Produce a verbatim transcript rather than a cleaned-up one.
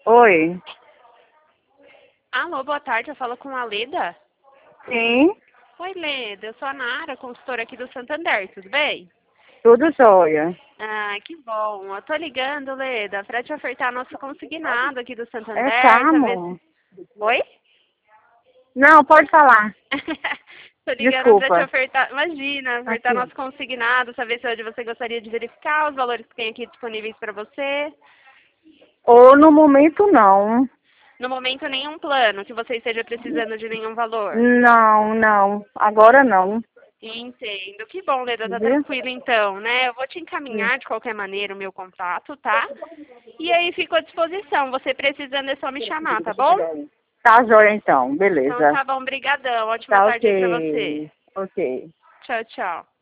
Oi. Alô, boa tarde, eu falo com a Leda. Sim, Oi, Leda, eu sou a Nara, consultora aqui do Santander, tudo bem? tudo jóia. Ah, que bom. Eu tô ligando, Leda, para te ofertar nosso consignado aqui do É Santander, saber calmo. se... Oi? Não, pode falar. Tô ligando para te Desculpa. ofertar, imagina, ofertar Aqui. nosso consignado, saber se hoje você gostaria de verificar os valores que tem aqui disponíveis para você. Ou no momento não. No momento, nenhum plano que você esteja precisando de nenhum valor. Não, não. Agora não. Entendo. Que bom, Leda, tá Viu? tranquilo então, né? Eu vou te encaminhar de qualquer maneira o meu contato, tá? E aí fico à disposição. Você precisando é só me chamar, tá bom? Tá jóia então, Então beleza. tá bom, brigadão. Ótima Tá tarde aí pra você. ok. Ok. Tchau, tchau.